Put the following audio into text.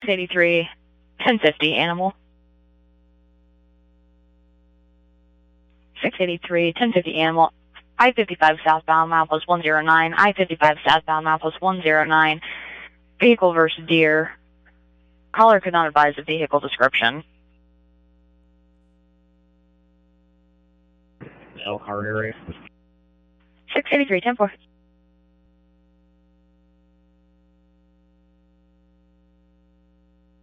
683, 1050, animal. 683, 1050, animal. I-55 southbound, milepost 109. I-55 southbound, milepost 109. Vehicle versus deer. Caller could not advise the vehicle description. Elkhart area. 683, 10-4.